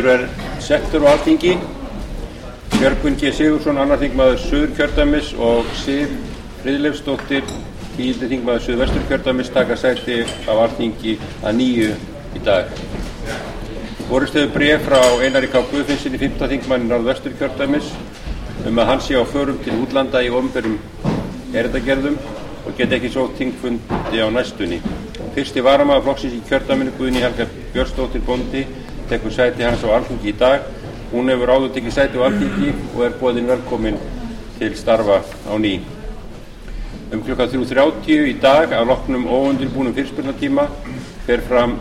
Forstöðumaður er settur á Alþingi. Björgvin G. Sigurðsson, 2. þingmaður Suðurkjördæmis og Siv Friðleifsdóttir, 10. þingmaður Suðvesturkjördæmis, taka sæti á Alþingi að nýju í dag. Borist hefur bréf frá Einari K. Guðfinnssyni, 5. þingmanni Norðvesturkjördæmis, að hann sé á förum til útlanda í opinberum erindagerðum og geti ekki sótt þingfundi á næstunni. Fyrsti varamaður flokksins í kjördæminu, Guðný Helga Björnsdóttir bóndi, tekur sæti hans á Alþingi í dag. Hún hefur áður tekið sæti á Alþingi og er boðin velkomin til starfa á ný. Klukkan 3:30 í dag, að loknum óundirbúnum fyrirspurnatíma, fer fram